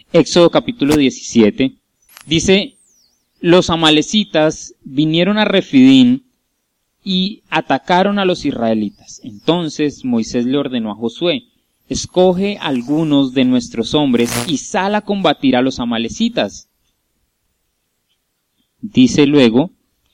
Éxodo capítulo 17, dice: los amalecitas vinieron a Refidín y atacaron a los israelitas. Entonces Moisés le ordenó a Josué: escoge algunos de nuestros hombres y sal a combatir a los amalecitas. Dice luego,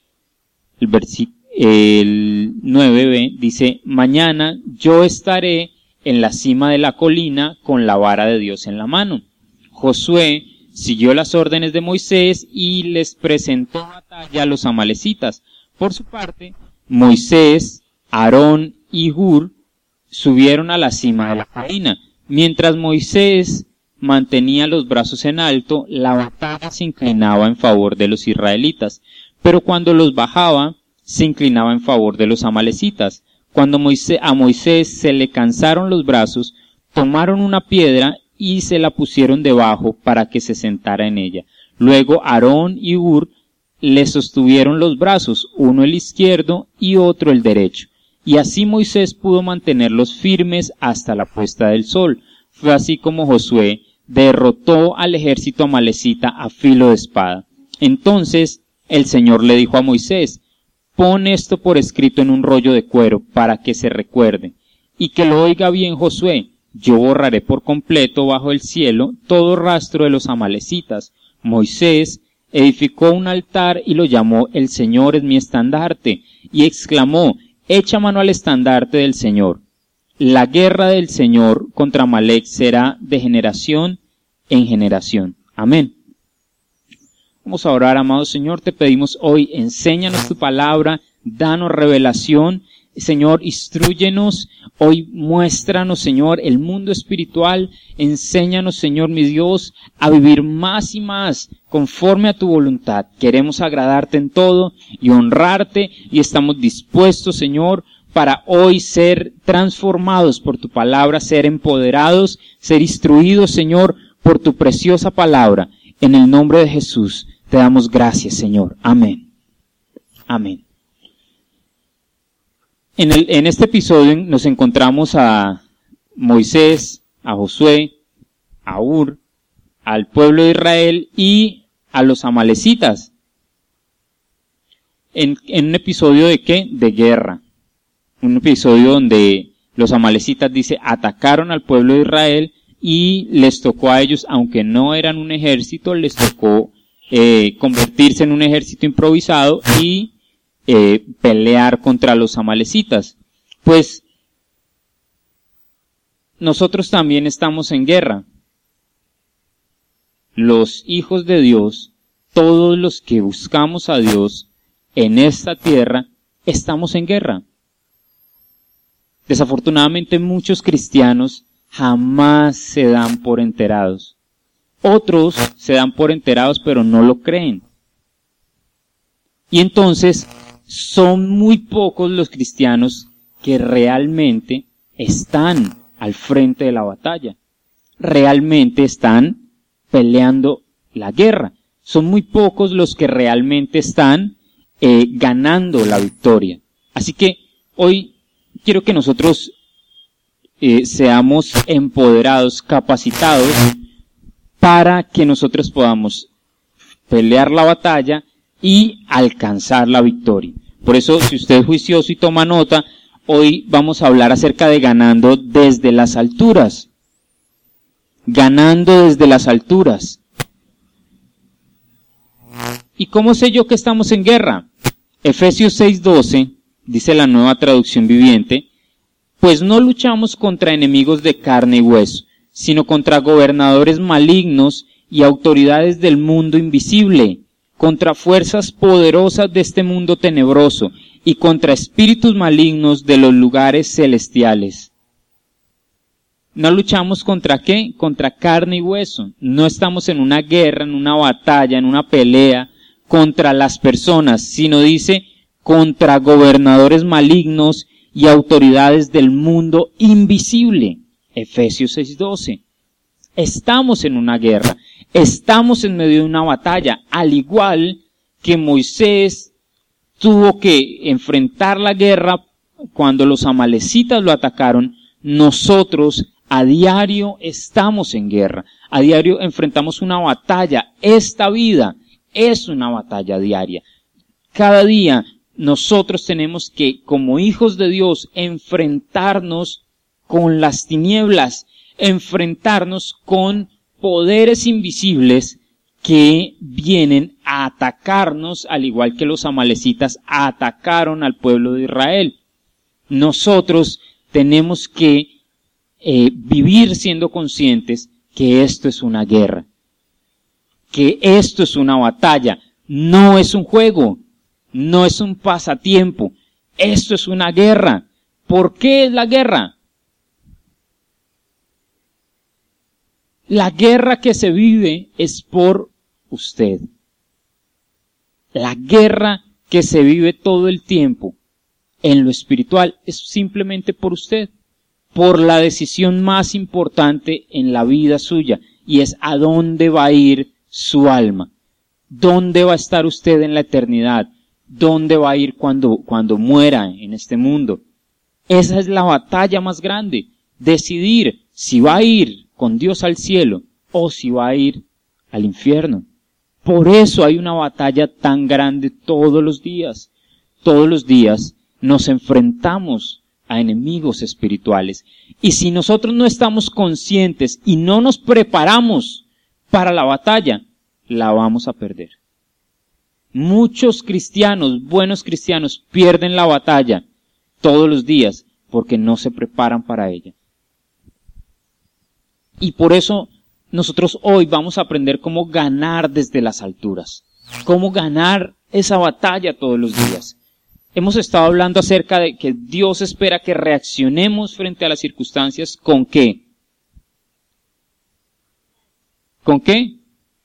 el 9b, dice: mañana yo estaré en la cima de la colina con la vara de Dios en la mano. Josué siguió las órdenes de Moisés y les presentó batalla a los amalecitas. Por su parte, Moisés, Aarón y Hur subieron a la cima de la colina. Mientras Moisés mantenía los brazos en alto, la batalla se inclinaba en favor de los israelitas, pero cuando los bajaba, se inclinaba en favor de los amalecitas. Cuando a Moisés se le cansaron los brazos, tomaron una piedra y se la pusieron debajo para que se sentara en ella. Luego Aarón y Hur le sostuvieron los brazos, uno el izquierdo y otro el derecho. Y así Moisés pudo mantenerlos firmes hasta la puesta del sol. Fue así como Josué derrotó al ejército amalecita a filo de espada. Entonces el Señor le dijo a Moisés: pon esto por escrito en un rollo de cuero para que se recuerde, y que lo oiga bien Josué: yo borraré por completo bajo el cielo todo rastro de los amalecitas. Moisés edificó un altar y lo llamó: el Señor es mi estandarte, y exclamó: echa mano al estandarte del Señor. La guerra del Señor contra Amalec será de generación en generación. Amén. Vamos a orar. Amado Señor, te pedimos hoy, enséñanos tu palabra, danos revelación. Señor, instrúyenos, hoy muéstranos, Señor, el mundo espiritual. Enséñanos, Señor, mi Dios, a vivir más y más conforme a tu voluntad. Queremos agradarte en todo y honrarte, y estamos dispuestos, Señor, para hoy ser transformados por tu palabra, ser empoderados, ser instruidos, Señor, por tu preciosa palabra. En el nombre de Jesús te damos gracias, Señor. Amén. Amén. En este episodio nos encontramos a Moisés, a Josué, a Hur, al pueblo de Israel y a los amalecitas. En un episodio ¿de qué? De guerra. Un episodio donde los amalecitas, dice, atacaron al pueblo de Israel y les tocó a ellos, aunque no eran un ejército, les tocó convertirse en un ejército improvisado y pelear contra los amalecitas. Pues nosotros también estamos en guerra. Los hijos de Dios, todos los que buscamos a Dios en esta tierra, estamos en guerra. Desafortunadamente muchos cristianos jamás se dan por enterados. Otros se dan por enterados pero no lo creen. Y entonces son muy pocos los cristianos que realmente están al frente de la batalla. Realmente están peleando la guerra. Son muy pocos los que realmente están ganando la victoria. Así que hoy quiero que nosotros seamos empoderados, capacitados, para que nosotros podamos pelear la batalla y alcanzar la victoria. Por eso, si usted es juicioso y toma nota, hoy vamos a hablar acerca de ganando desde las alturas. Ganando desde las alturas. ¿Y cómo sé yo que estamos en guerra? Efesios 6:12, dice la Nueva Traducción Viviente: pues no luchamos contra enemigos de carne y hueso, sino contra gobernadores malignos y autoridades del mundo invisible, contra fuerzas poderosas de este mundo tenebroso y contra espíritus malignos de los lugares celestiales. No luchamos contra ¿qué? Contra carne y hueso. No estamos en una guerra, en una batalla, en una pelea contra las personas, sino dice contra gobernadores malignos y autoridades del mundo invisible. Efesios 6:12. Estamos en una guerra, estamos en medio de una batalla, al igual que Moisés tuvo que enfrentar la guerra cuando los amalecitas lo atacaron. Nosotros A diario estamos en guerra. A diario enfrentamos una batalla. Esta vida es una batalla diaria. Cada día nosotros tenemos que, como hijos de Dios, enfrentarnos con las tinieblas, enfrentarnos con poderes invisibles que vienen a atacarnos, al igual que los amalecitas atacaron al pueblo de Israel. Nosotros tenemos que vivir siendo conscientes que esto es una guerra, que esto es una batalla, no es un juego, no es un pasatiempo, esto es una guerra. ¿Por qué es la guerra? La guerra que se vive es por usted. La guerra que se vive todo el tiempo en lo espiritual es simplemente por usted, por la decisión más importante en la vida suya, y es a dónde va a ir su alma, dónde va a estar usted en la eternidad, dónde va a ir cuando muera en este mundo. Esa es la batalla más grande, decidir si va a ir con Dios al cielo o si va a ir al infierno. Por eso hay una batalla tan grande todos los días. Todos los días nos enfrentamos a enemigos espirituales. Y si nosotros no estamos conscientes y no nos preparamos para la batalla, la vamos a perder. Muchos cristianos, buenos cristianos, pierden la batalla todos los días porque no se preparan para ella. Y por eso nosotros hoy vamos a aprender cómo ganar desde las alturas, cómo ganar esa batalla todos los días. Hemos estado hablando acerca de que Dios espera que reaccionemos frente a las circunstancias. ¿Con qué? ¿Con qué?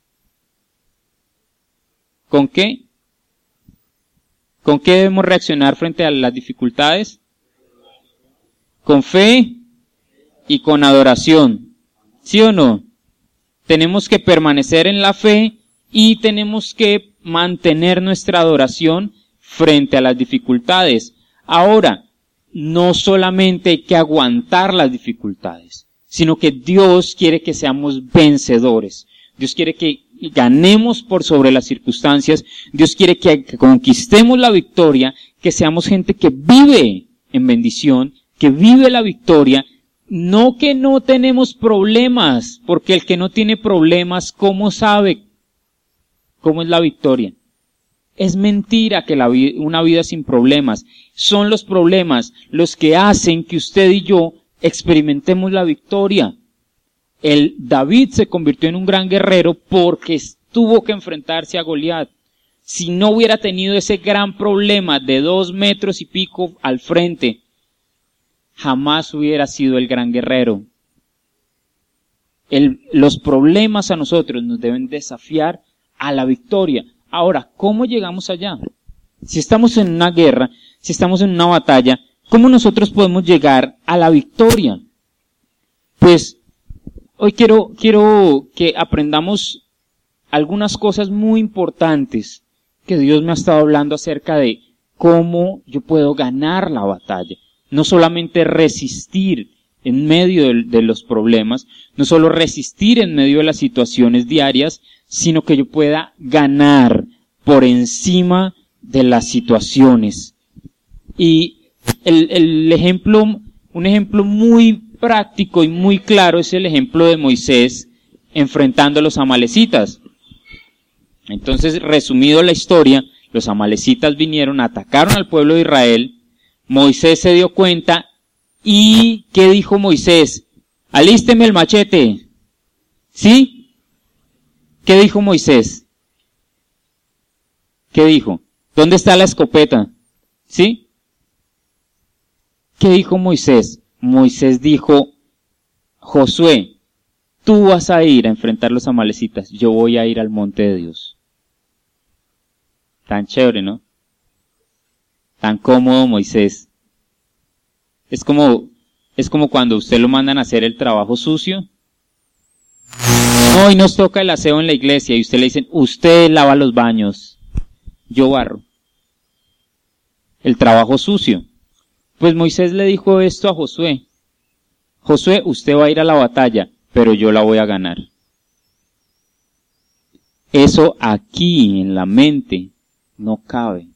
¿Con qué? ¿Con qué debemos reaccionar frente a las dificultades? Con fe y con adoración. ¿Sí o no? Tenemos que permanecer en la fe y tenemos que mantener nuestra adoración frente a las dificultades. Ahora, no solamente hay que aguantar las dificultades, sino que Dios quiere que seamos vencedores. Dios quiere que ganemos por sobre las circunstancias. Dios quiere que conquistemos la victoria, que seamos gente que vive en bendición, que vive la victoria. No que no tenemos problemas, porque el que no tiene problemas, ¿cómo sabe cómo es la victoria? Es mentira que una vida sin problemas. Son los problemas los que hacen que usted y yo experimentemos la victoria. David se convirtió en un gran guerrero porque tuvo que enfrentarse a Goliat. Si no hubiera tenido ese gran problema de 2 metros y pico al frente, jamás hubiera sido el gran guerrero. Los problemas a nosotros nos deben desafiar a la victoria. Ahora, ¿cómo llegamos allá? Si estamos en una guerra, si estamos en una batalla, ¿cómo nosotros podemos llegar a la victoria? Pues, hoy quiero que aprendamos algunas cosas muy importantes que Dios me ha estado hablando acerca de cómo yo puedo ganar la batalla. No solamente resistir en medio de los problemas, no solo resistir en medio de las situaciones diarias, sino que yo pueda ganar por encima de las situaciones. Y un ejemplo muy práctico y muy claro es el ejemplo de Moisés enfrentando a los amalecitas. Entonces, resumido la historia, los amalecitas vinieron, atacaron al pueblo de Israel. Moisés se dio cuenta y ¿qué dijo Moisés? Alísteme el machete. ¿Sí? ¿Qué dijo Moisés? ¿Qué dijo? ¿Dónde está la escopeta? ¿Sí? ¿Qué dijo Moisés? Moisés dijo, Josué, tú vas a ir a enfrentar los amalecitas, yo voy a ir al monte de Dios. Tan chévere, ¿no? Tan cómodo Moisés. Es como cuando usted lo mandan a hacer el trabajo sucio. Hoy nos toca el aseo en la iglesia y usted le dicen, usted lava los baños, yo barro. El trabajo sucio. Pues Moisés le dijo esto a Josué. Josué, usted va a ir a la batalla, pero yo la voy a ganar. Eso aquí en la mente no cabe.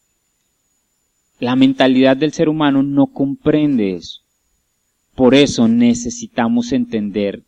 La mentalidad del ser humano no comprende eso. Por eso necesitamos entenderlo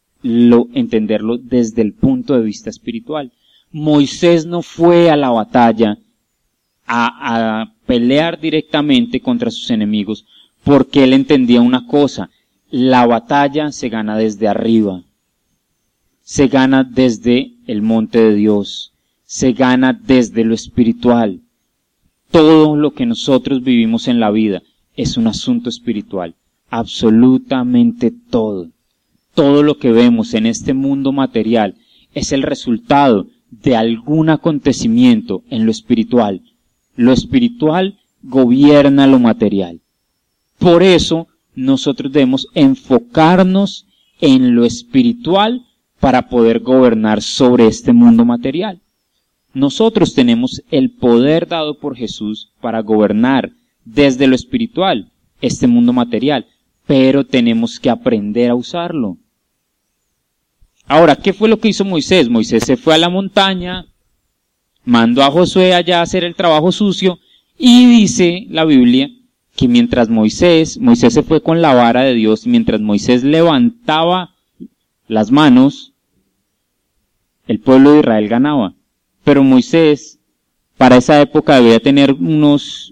desde el punto de vista espiritual. Moisés no fue a la batalla a pelear directamente contra sus enemigos porque él entendía una cosa: la batalla se gana desde arriba, se gana desde el monte de Dios, se gana desde lo espiritual. Todo lo que nosotros vivimos en la vida es un asunto espiritual, absolutamente todo. Todo lo que vemos en este mundo material es el resultado de algún acontecimiento en lo espiritual. Lo espiritual gobierna lo material. Por eso nosotros debemos enfocarnos en lo espiritual para poder gobernar sobre este mundo material. Nosotros tenemos el poder dado por Jesús para gobernar desde lo espiritual este mundo material, pero tenemos que aprender a usarlo. Ahora, ¿qué fue lo que hizo Moisés? Moisés se fue a la montaña, mandó a Josué allá a hacer el trabajo sucio, y dice la Biblia que mientras Moisés se fue con la vara de Dios, mientras Moisés levantaba las manos, el pueblo de Israel ganaba. Pero Moisés, para esa época debía tener unos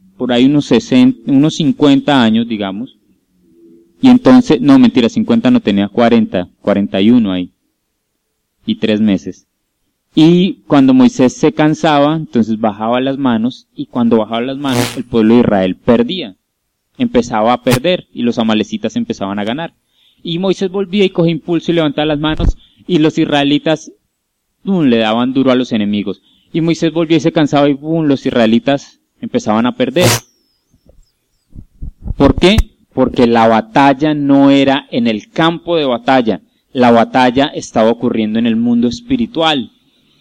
50 años, digamos. Y entonces, no, mentira, 50 no, tenía 41 ahí. Y 3 meses. Y cuando Moisés se cansaba, entonces bajaba las manos, y cuando bajaba las manos, el pueblo de Israel perdía. Empezaba a perder, y los amalecitas empezaban a ganar. Y Moisés volvía y cogía impulso y levantaba las manos, y los israelitas le daban duro a los enemigos. Y Moisés volvía y se cansaba, y los israelitas empezaban a perder. ¿Por qué? Porque la batalla no era en el campo de batalla, la batalla estaba ocurriendo en el mundo espiritual.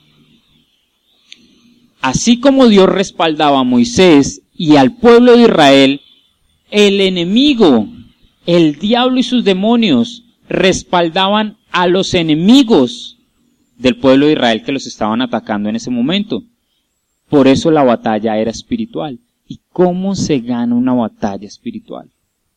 Así como Dios respaldaba a Moisés y al pueblo de Israel, el enemigo, el diablo y sus demonios respaldaban a los enemigos del pueblo de Israel que los estaban atacando en ese momento. Por eso la batalla era espiritual. ¿Y cómo se gana una batalla espiritual?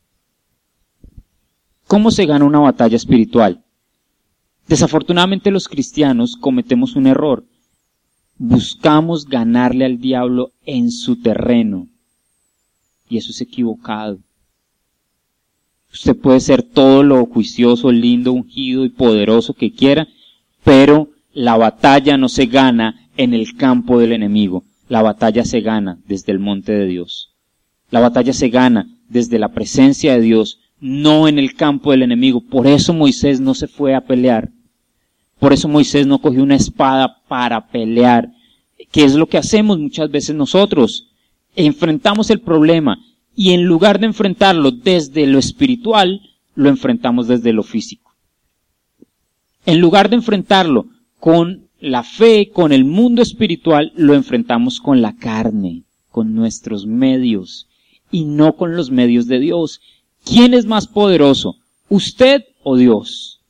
¿Cómo se gana una batalla espiritual? Desafortunadamente los cristianos cometemos un error. Buscamos ganarle al diablo en su terreno. Y eso es equivocado. Usted puede ser todo lo juicioso, lindo, ungido y poderoso que quiera, pero la batalla no se gana en el campo del enemigo. La batalla se gana desde el monte de Dios. La batalla se gana desde la presencia de Dios, no en el campo del enemigo. Por eso Moisés no se fue a pelear. Por eso Moisés no cogió una espada para pelear. ¿Qué es lo que hacemos muchas veces nosotros? Enfrentamos el problema y en lugar de enfrentarlo desde lo espiritual, lo enfrentamos desde lo físico. En lugar de enfrentarlo con la fe, con el mundo espiritual, lo enfrentamos con la carne, con nuestros medios y no con los medios de Dios. ¿Quién es más poderoso? ¿Usted o Dios?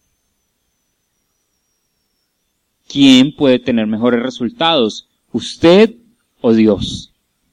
¿Quién puede tener mejores resultados? ¿Usted o Dios?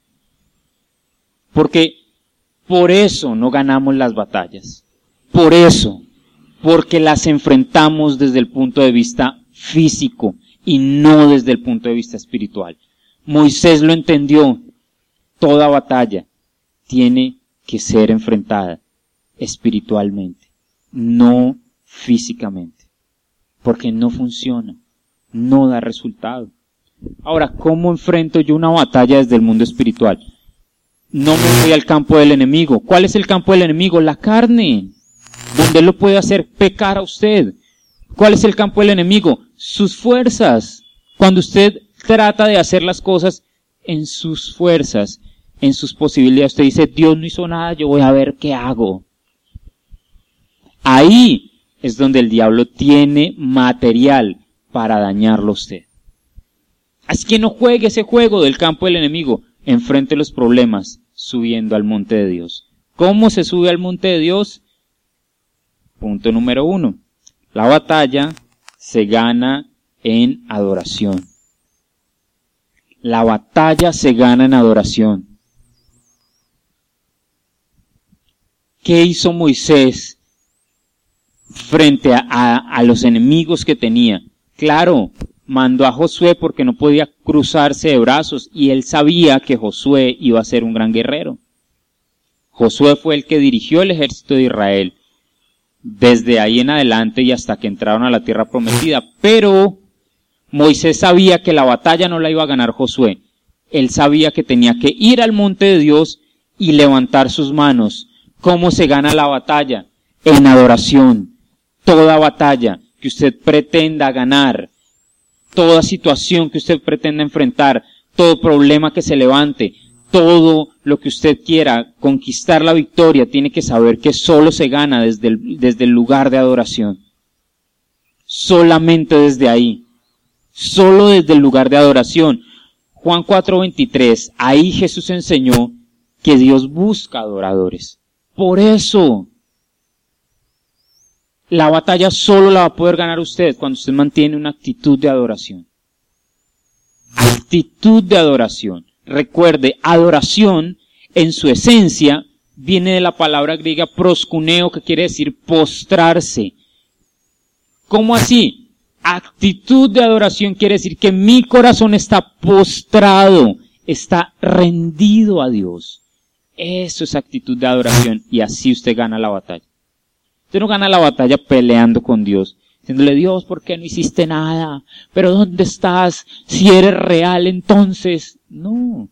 Porque por eso no ganamos las batallas. Por eso. Porque las enfrentamos desde el punto de vista físico y no desde el punto de vista espiritual. Moisés lo entendió. Toda batalla tiene que ser enfrentada espiritualmente, no físicamente. Porque no funciona, no da resultado. Ahora, ¿cómo enfrento yo una batalla desde el mundo espiritual? No me voy al campo del enemigo. ¿Cuál es el campo del enemigo? La carne. Donde él lo puede hacer pecar a usted. ¿Cuál es el campo del enemigo? Sus fuerzas. Cuando usted trata de hacer las cosas en sus fuerzas, en sus posibilidades, usted dice, Dios no hizo nada, yo voy a ver qué hago. Ahí es donde el diablo tiene material para dañarlo a usted. Así que no juegue ese juego del campo del enemigo. Enfrente los problemas subiendo al monte de Dios. ¿Cómo se sube al monte de Dios? punto número 1. La batalla se gana en adoración. La batalla se gana en adoración. ¿Qué hizo Moisés frente a los enemigos que tenía? Claro, mandó a Josué porque no podía cruzarse de brazos y él sabía que Josué iba a ser un gran guerrero. Josué fue el que dirigió el ejército de Israel desde ahí en adelante y hasta que entraron a la tierra prometida. Pero Moisés sabía que la batalla no la iba a ganar Josué. Él sabía que tenía que ir al monte de Dios y levantar sus manos. ¿Cómo se gana la batalla? En adoración. Toda batalla que usted pretenda ganar, toda situación que usted pretenda enfrentar, todo problema que se levante, todo lo que usted quiera conquistar la victoria, tiene que saber que solo se gana desde el lugar de adoración. Solamente desde ahí. Solo desde el lugar de adoración. Juan 4:23, ahí Jesús enseñó que Dios busca adoradores. Por eso, la batalla solo la va a poder ganar usted cuando usted mantiene una actitud de adoración. Actitud de adoración. Recuerde, adoración en su esencia viene de la palabra griega proskuneo, que quiere decir postrarse. ¿Cómo así? Actitud de adoración quiere decir que mi corazón está postrado, está rendido a Dios. Eso es actitud de adoración y así usted gana la batalla. Usted no gana la batalla peleando con Dios, diciéndole, Dios, ¿por qué no hiciste nada? ¿Pero dónde estás? Si eres real, entonces. No.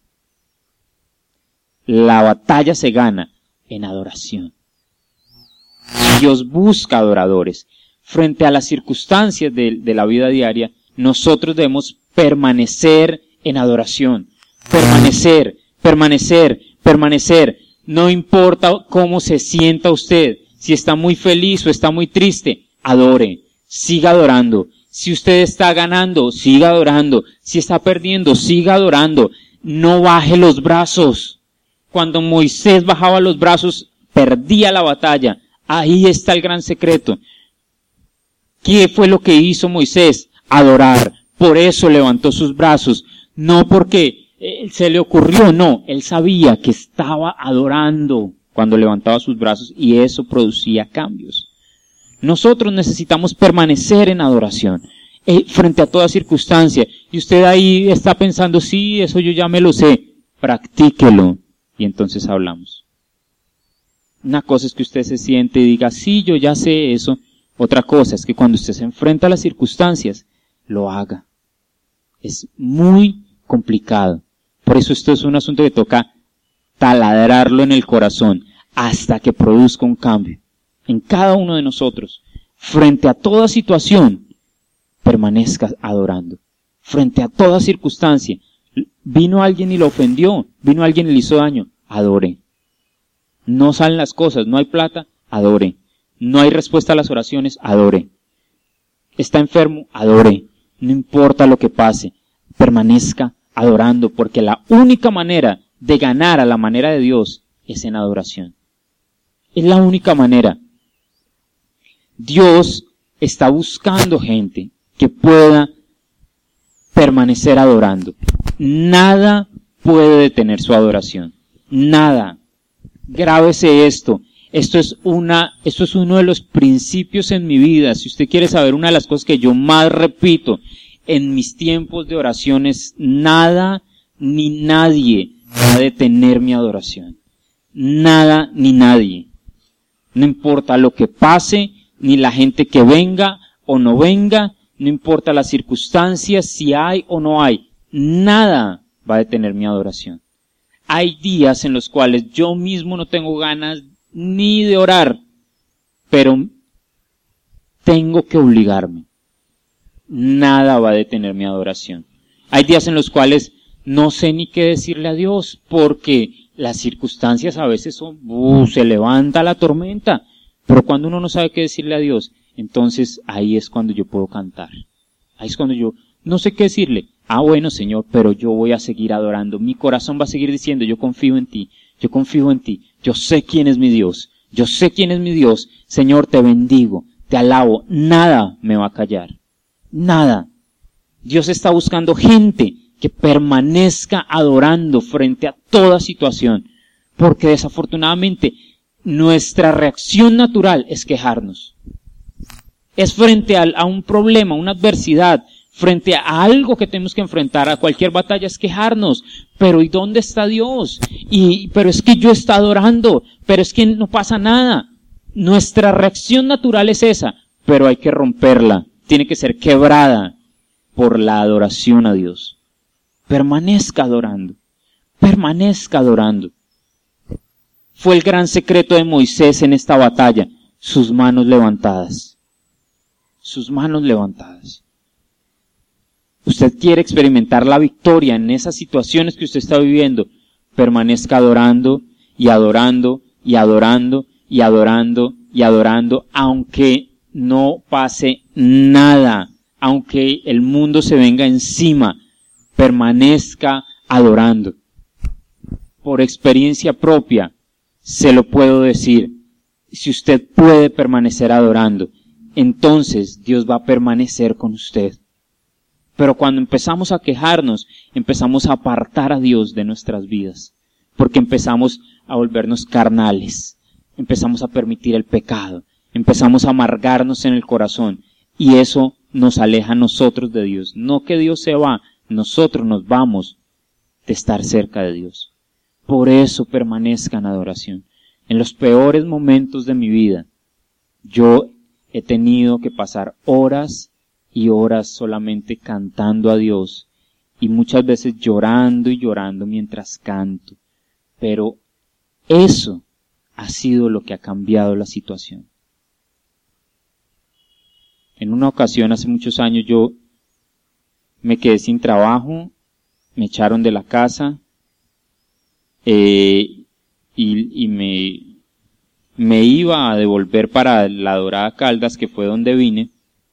La batalla se gana en adoración. Dios busca adoradores. Frente a las circunstancias de la vida diaria, nosotros debemos permanecer en adoración. Permanecer, permanecer, permanecer. No importa cómo se sienta usted. Si está muy feliz o está muy triste, adore. Siga adorando. Si usted está ganando, siga adorando. Si está perdiendo, siga adorando. No baje los brazos. Cuando Moisés bajaba los brazos, perdía la batalla. Ahí está el gran secreto. ¿Qué fue lo que hizo Moisés? Adorar. Por eso levantó sus brazos. No porque se le ocurrió, no. Él sabía que estaba adorando cuando levantaba sus brazos y eso producía cambios. Nosotros necesitamos permanecer en adoración frente a toda circunstancia. Y usted ahí está pensando, sí, eso yo ya me lo sé. Practíquelo. Y entonces hablamos. Una cosa es que usted se siente y diga, sí, yo ya sé eso. Otra cosa es que cuando usted se enfrenta a las circunstancias, lo haga. Es muy complicado. Por eso esto es un asunto que toca taladrarlo en el corazón hasta que produzca un cambio en cada uno de nosotros. Frente a toda situación, permanezca adorando. Frente a toda circunstancia, vino alguien y lo ofendió, vino alguien y le hizo daño, adore. No salen las cosas, no hay plata, adore. No hay respuesta a las oraciones, adore. Está enfermo, adore. No importa lo que pase, permanezca adorando, porque la única manera de ganar a la manera de Dios es en adoración. Es la única manera. Dios está buscando gente que pueda permanecer adorando. Nada puede detener su adoración. Nada. Grábese esto. Esto es uno de los principios en mi vida. Si usted quiere saber una de las cosas que yo más repito en mis tiempos de oraciones, nada ni nadie va a detener mi adoración. Nada ni nadie. No importa lo que pase, ni la gente que venga o no venga, no importa las circunstancias, si hay o no hay, nada va a detener mi adoración. Hay días en los cuales yo mismo no tengo ganas ni de orar, pero tengo que obligarme. Nada va a detener mi adoración. Hay días en los cuales no sé ni qué decirle a Dios, porque las circunstancias a veces son, se levanta la tormenta, pero cuando uno no sabe qué decirle a Dios, entonces ahí es cuando yo puedo cantar. Ahí es cuando yo no sé qué decirle. Bueno, Señor, pero yo voy a seguir adorando. Mi corazón va a seguir diciendo, yo confío en ti, yo confío en ti. Yo sé quién es mi Dios, Yo sé quién es mi Dios. Señor, te bendigo, te alabo. Nada me va a callar. Nada. Dios está buscando gente que permanezca adorando frente a toda situación. Porque desafortunadamente nuestra reacción natural es quejarnos. Es frente a un problema, una adversidad, frente a algo que tenemos que enfrentar, a cualquier batalla, es quejarnos. Pero ¿y dónde está Dios? Pero es que yo estoy adorando, pero es que no pasa nada. Nuestra reacción natural es esa, pero hay que romperla. Tiene que ser quebrada por la adoración a Dios. Permanezca adorando. Permanezca adorando. Fue el gran secreto de Moisés en esta batalla. Sus manos levantadas. Sus manos levantadas. Usted quiere experimentar la victoria en esas situaciones que usted está viviendo. Permanezca adorando y adorando y adorando y adorando y adorando, aunque no pase nada, aunque el mundo se venga encima, permanezca adorando. Por experiencia propia, se lo puedo decir, si usted puede permanecer adorando, entonces Dios va a permanecer con usted. Pero cuando empezamos a quejarnos, empezamos a apartar a Dios de nuestras vidas, porque empezamos a volvernos carnales, empezamos a permitir el pecado, empezamos a amargarnos en el corazón, y eso nos aleja a nosotros de Dios. No que Dios se va, nosotros nos vamos de estar cerca de Dios. Por eso permanezca en adoración. En los peores momentos de mi vida, yo he tenido que pasar horas y horas solamente cantando a Dios, y muchas veces llorando y llorando mientras canto. Pero eso ha sido lo que ha cambiado la situación. En una ocasión, hace muchos años, yo me quedé sin trabajo, me echaron de la casa, y me iba a devolver para la Dorada Caldas, que fue donde vine,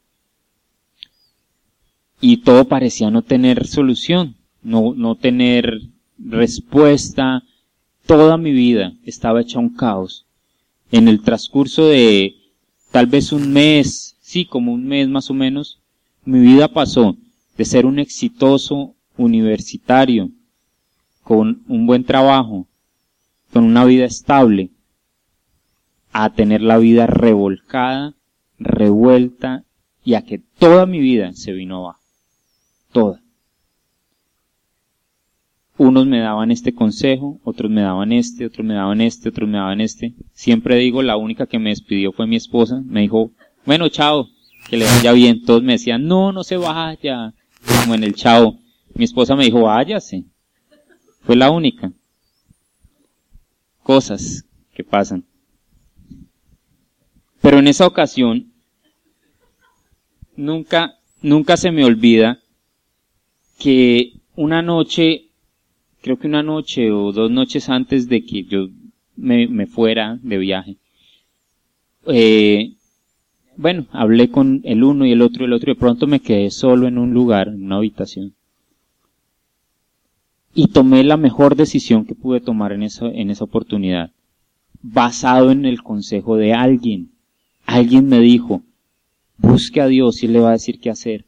y todo parecía no tener solución, no tener respuesta. Toda mi vida estaba hecha un caos. En el transcurso de tal vez un mes, sí, como un mes más o menos, mi vida pasó de ser un exitoso universitario, con un buen trabajo, con una vida estable, a tener la vida revolcada, revuelta, y a que toda mi vida se vino abajo. Toda. Unos me daban este consejo, otros me daban este, otros me daban este, otros me daban este. Siempre digo, la única que me despidió fue mi esposa. Me dijo, bueno, chao, que le vaya bien. Todos me decían, no se vaya. Como en el chao. Mi esposa me dijo, váyase. Fue la única. Cosas que pasan. Pero en esa ocasión, nunca se me olvida que una noche, creo que una noche o 2 noches antes de que yo me fuera de viaje, hablé con el uno y el otro, y de pronto me quedé solo en un lugar, en una habitación. Y tomé la mejor decisión que pude tomar en esa oportunidad, basado en el consejo de alguien. Alguien me dijo, busque a Dios y Él le va a decir qué hacer.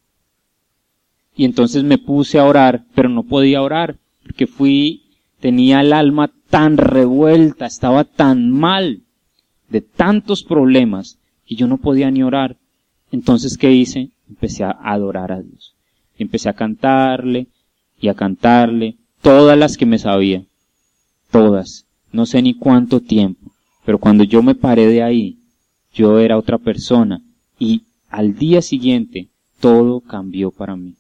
Y entonces me puse a orar, pero no podía orar, porque tenía el alma tan revuelta, estaba tan mal, de tantos problemas, que yo no podía ni orar. Entonces, ¿qué hice? Empecé a adorar a Dios. Empecé a cantarle, todas las que me sabía, todas, no sé ni cuánto tiempo, pero cuando yo me paré de ahí, yo era otra persona, y al día siguiente, todo cambió para mí.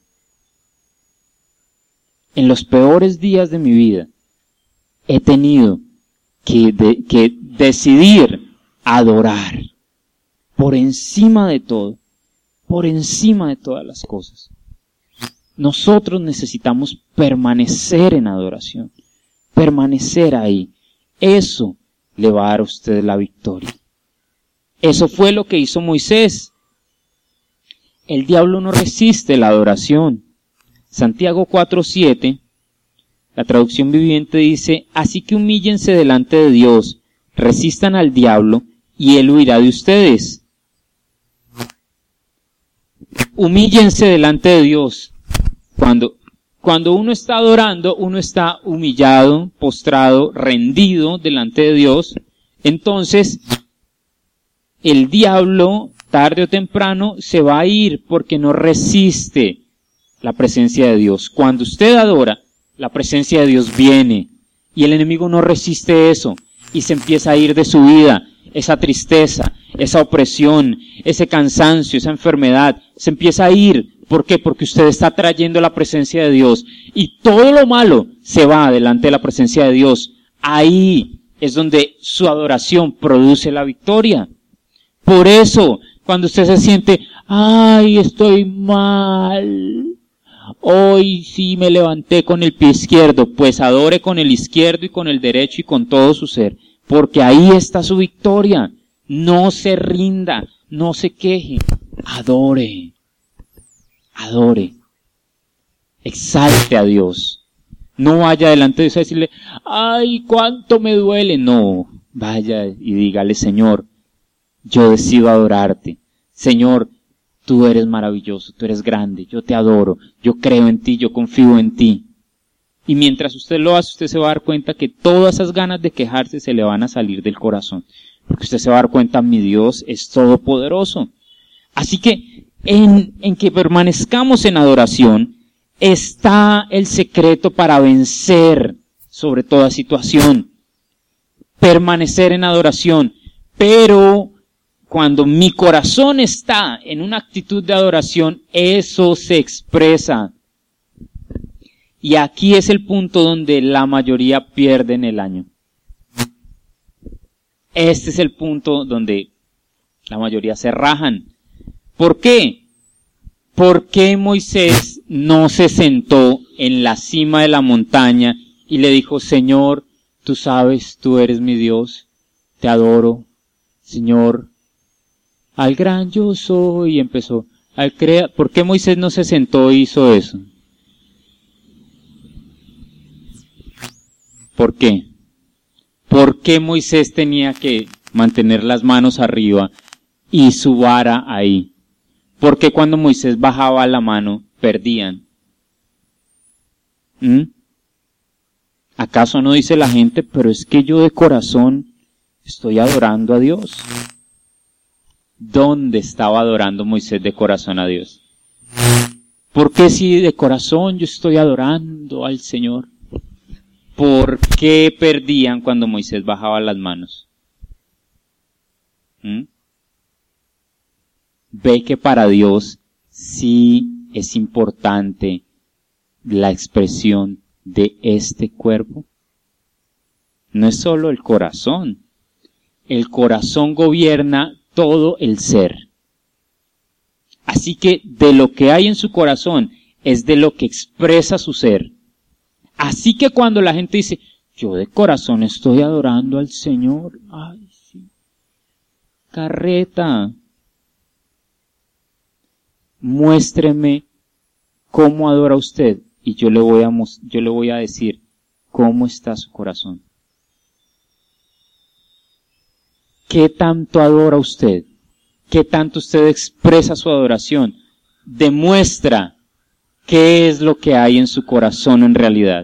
En los peores días de mi vida, he tenido que decidir adorar, por encima de todo, por encima de todas las cosas. Nosotros necesitamos permanecer en adoración, permanecer ahí. Eso le va a dar a usted la victoria. Eso fue lo que hizo Moisés. El diablo no resiste la adoración. Santiago 4:7, la traducción viviente dice, así que humíllense delante de Dios, resistan al diablo y él huirá de ustedes. Humíllense delante de Dios. Cuando uno está adorando, uno está humillado, postrado, rendido delante de Dios. Entonces, el diablo, tarde o temprano, se va a ir porque no resiste la presencia de Dios. Cuando usted adora, la presencia de Dios viene y el enemigo no resiste eso y se empieza a ir de su vida. Esa tristeza, esa opresión, ese cansancio, esa enfermedad, se empieza a ir. ¿Por qué? Porque usted está trayendo la presencia de Dios y todo lo malo se va delante de la presencia de Dios. Ahí es donde su adoración produce la victoria. Por eso, cuando usted se siente, ay, estoy mal, hoy sí me levanté con el pie izquierdo, pues adore con el izquierdo y con el derecho y con todo su ser, porque ahí está su victoria. No se rinda, no se queje, adore. Adore, exalte a Dios. No vaya delante de Dios a decirle, ay, cuánto me duele. No, vaya y dígale, Señor, yo decido adorarte. Señor, tú eres maravilloso, tú eres grande, yo te adoro, yo creo en ti, yo confío en ti. Y mientras usted lo hace, usted se va a dar cuenta que todas esas ganas de quejarse se le van a salir del corazón. Porque usted se va a dar cuenta, mi Dios es todopoderoso. Así que, en que permanezcamos en adoración, está el secreto para vencer sobre toda situación. Permanecer en adoración. Pero cuando mi corazón está en una actitud de adoración, eso se expresa. Y aquí es el punto donde la mayoría pierde en el año. Este es el punto donde la mayoría se rajan. ¿Por qué? ¿Por qué Moisés no se sentó en la cima de la montaña y le dijo, Señor, tú sabes, tú eres mi Dios, te adoro, Señor, al gran yo soy, y empezó, ¿por qué Moisés no se sentó y hizo eso? ¿Por qué? ¿Por qué Moisés tenía que mantener las manos arriba y su vara ahí? ¿Por qué cuando Moisés bajaba la mano, perdían? ¿Acaso no dice la gente, pero es que yo de corazón estoy adorando a Dios? ¿Dónde estaba adorando Moisés de corazón a Dios? ¿Por qué si de corazón yo estoy adorando al Señor? ¿Por qué perdían cuando Moisés bajaba las manos? Ve que para Dios sí es importante la expresión de este cuerpo. No es solo el corazón gobierna todo el ser. Así que de lo que hay en su corazón es de lo que expresa su ser. Así que cuando la gente dice, yo de corazón estoy adorando al Señor, ay sí, carreta, muéstreme cómo adora usted y yo le voy a decir cómo está su corazón. ¿Qué tanto adora usted? ¿Qué tanto usted expresa su adoración? Demuestra qué es lo que hay en su corazón en realidad.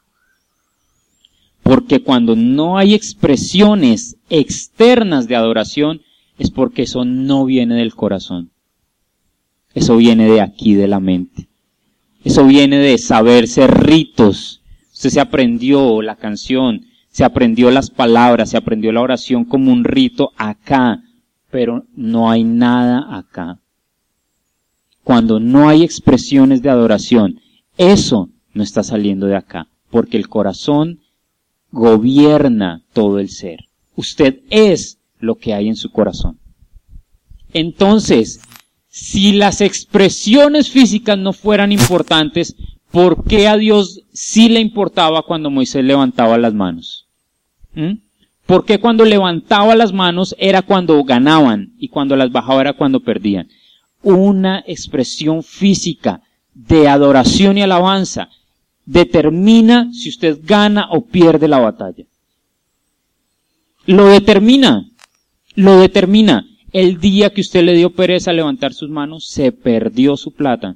Porque cuando no hay expresiones externas de adoración, es porque eso no viene del corazón. Eso viene de aquí, de la mente. Eso viene de saberse ritos. Usted se aprendió la canción, se aprendió las palabras, se aprendió la oración como un rito acá, pero no hay nada acá. Cuando no hay expresiones de adoración, eso no está saliendo de acá, porque el corazón gobierna todo el ser. Usted es lo que hay en su corazón. Entonces, si las expresiones físicas no fueran importantes, ¿por qué a Dios sí le importaba cuando Moisés levantaba las manos? ¿Por qué cuando levantaba las manos era cuando ganaban y cuando las bajaba era cuando perdían? Una expresión física de adoración y alabanza determina si usted gana o pierde la batalla. Lo determina. El día que usted le dio pereza a levantar sus manos, se perdió su plata.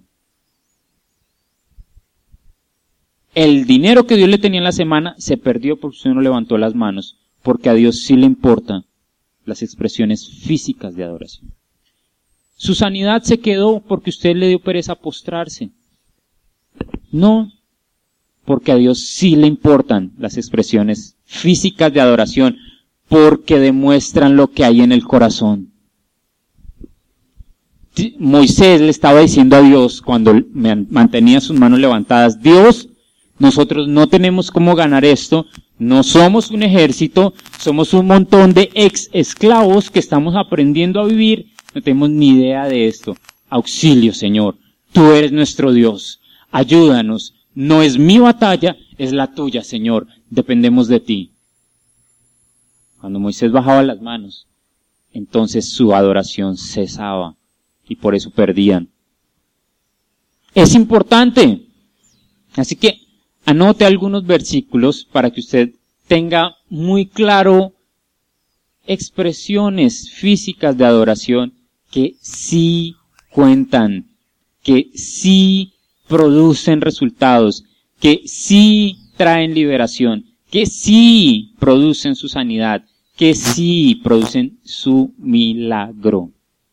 El dinero que Dios le tenía en la semana se perdió porque usted no levantó las manos, porque a Dios sí le importan las expresiones físicas de adoración. Su sanidad se quedó porque usted le dio pereza a postrarse. No, porque a Dios sí le importan las expresiones físicas de adoración, porque demuestran lo que hay en el corazón. Moisés le estaba diciendo a Dios cuando mantenía sus manos levantadas: Dios, nosotros no tenemos cómo ganar esto, no somos un ejército, somos un montón de ex esclavos que estamos aprendiendo a vivir, no tenemos ni idea de esto. Auxilio, Señor, tú eres nuestro Dios, ayúdanos, no es mi batalla, es la tuya, Señor, dependemos de ti. Cuando Moisés bajaba las manos, entonces su adoración cesaba y por eso perdían. Es importante, así que anote algunos versículos para que usted tenga muy claro expresiones físicas de adoración que sí cuentan, que sí producen resultados, que sí traen liberación, que sí producen su sanidad, que sí producen su milagro.